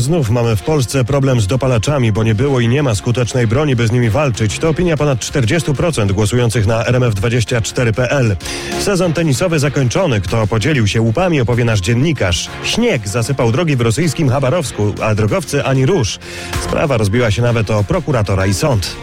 Znów mamy w Polsce problem z dopalaczami, bo nie było i nie ma skutecznej broni, by z nimi walczyć. To opinia ponad 40% głosujących na RMF24.pl. Sezon tenisowy zakończony. Kto podzielił się łupami, opowie nasz dziennikarz. Śnieg zasypał drogi w rosyjskim Chabarowsku, a drogowcy ani rusz. Sprawa rozbiła się nawet o prokuratora i sąd.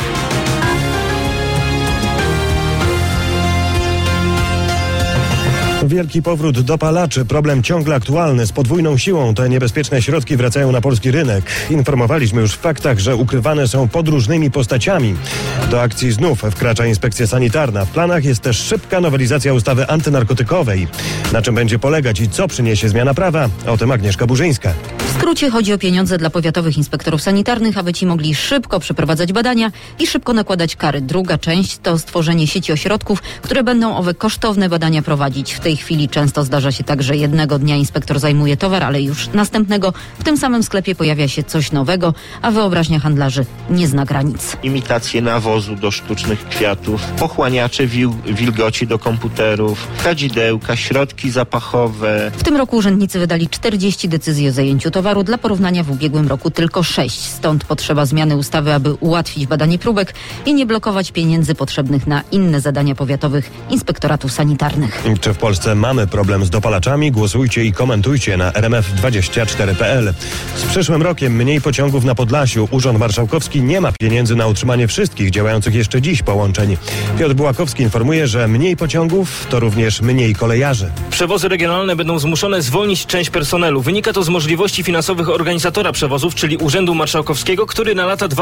Wielki powrót dopalaczy. Problem ciągle aktualny. Z podwójną siłą te niebezpieczne środki wracają na polski rynek. Informowaliśmy już w faktach, że ukrywane są pod różnymi postaciami. Do akcji znów wkracza inspekcja sanitarna. W planach jest też szybka nowelizacja ustawy antynarkotykowej. Na czym będzie polegać i co przyniesie zmiana prawa? O tym Agnieszka Burzyńska. W skrócie chodzi o pieniądze dla powiatowych inspektorów sanitarnych, aby ci mogli szybko przeprowadzać badania i szybko nakładać kary. Druga część to stworzenie sieci ośrodków, które będą owe kosztowne badania prowadzić. W tej chwili często zdarza się tak, że jednego dnia inspektor zajmuje towar, ale już następnego w tym samym sklepie pojawia się coś nowego, a wyobraźnia handlarzy nie zna granic. Imitacje nawozu do sztucznych kwiatów, pochłaniacze wilgoci do komputerów, kadzidełka, środki zapachowe. W tym roku urzędnicy wydali 40 decyzji o zajęciu towaru. Dla porównania w ubiegłym roku tylko 6. Stąd potrzeba zmiany ustawy, aby ułatwić badanie próbek i nie blokować pieniędzy potrzebnych na inne zadania powiatowych inspektoratów sanitarnych. Czy w Polsce mamy problem z dopalaczami? Głosujcie i komentujcie na rmf24.pl. Z przyszłym rokiem mniej pociągów na Podlasiu. Urząd Marszałkowski nie ma pieniędzy na utrzymanie wszystkich działających jeszcze dziś połączeń. Piotr Bułakowski informuje, że mniej pociągów to również mniej kolejarzy. Przewozy regionalne będą zmuszone zwolnić część personelu. Wynika to z możliwości finansowych organizatora przewozów, czyli Urzędu Marszałkowskiego, który na lata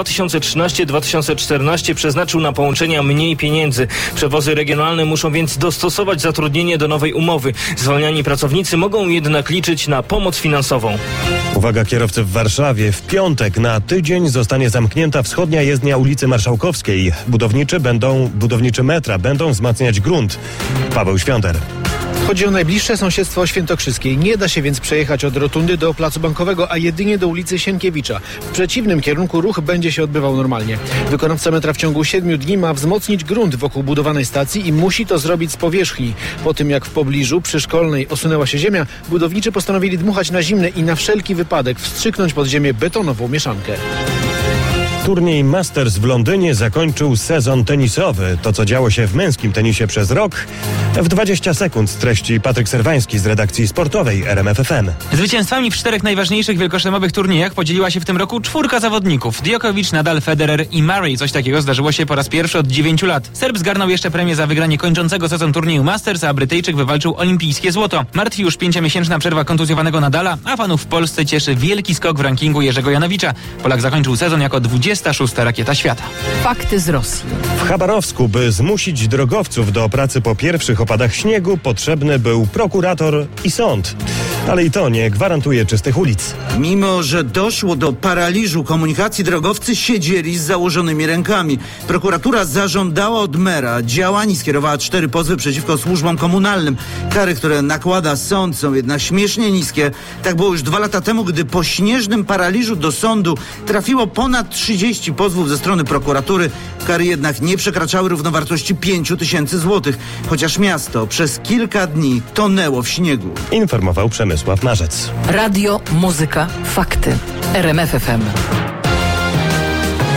2013-2014 przeznaczył na połączenia mniej pieniędzy. Przewozy regionalne muszą więc dostosować zatrudnienie do nowej umowy. Zwalniani pracownicy mogą jednak liczyć na pomoc finansową. Uwaga kierowcy w Warszawie. W piątek na tydzień zostanie zamknięta wschodnia jezdnia ulicy Marszałkowskiej. Budowniczy metra będą wzmacniać grunt. Paweł Świąter. Chodzi o najbliższe sąsiedztwo świętokrzyskiej. Nie da się więc przejechać od rotundy do Placu Bankowego, a jedynie do ulicy Sienkiewicza. W przeciwnym kierunku ruch będzie się odbywał normalnie. Wykonawca metra w ciągu 7 dni ma wzmocnić grunt wokół budowanej stacji i musi to zrobić z powierzchni. Po tym jak w pobliżu przy Szkolnej osunęła się ziemia, budowniczy postanowili dmuchać na zimne i na wszelki wypadek wstrzyknąć pod ziemię betonową mieszankę. Turniej Masters w Londynie zakończył sezon tenisowy. To, co działo się w męskim tenisie przez rok, w 20 sekund streści Patryk Serwański z redakcji sportowej RMF FM. Zwycięstwami w 4 najważniejszych wielkoszlemowych turniejach podzieliła się w tym roku 4 zawodników. Djokovic, Nadal, Federer i Murray. Coś takiego zdarzyło się po raz pierwszy od 9 lat. Serb zgarnął jeszcze premię za wygranie kończącego sezon turnieju Masters, a Brytyjczyk wywalczył olimpijskie złoto. Martwi już 5-miesięczna przerwa kontuzjowanego Nadala, a fanów w Polsce cieszy wielki skok w rankingu Jerzego Janowicza. Polak zakończył sezon jako 26. rakieta świata. Fakty z Rosji. W Chabarowsku, by zmusić drogowców do pracy po pierwszych opadach śniegu, potrzebny był prokurator i sąd. Ale i to nie gwarantuje czystych ulic. Mimo że doszło do paraliżu komunikacji, drogowcy siedzieli z założonymi rękami. Prokuratura zażądała od mera działań i skierowała 4 pozwy przeciwko służbom komunalnym. Kary, które nakłada sąd, są jednak śmiesznie niskie. Tak było już 2 lata temu, gdy po śnieżnym paraliżu do sądu trafiło ponad 30 pozwów ze strony prokuratury. Kary jednak nie przekraczały równowartości 5 000 złotych, chociaż miasto przez kilka dni tonęło w śniegu. Informował Przemysław Marzec. Radio, muzyka, fakty. RMF FM.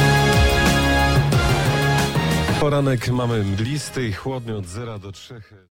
Poranek mamy mglisty i chłodny od 0 do 3.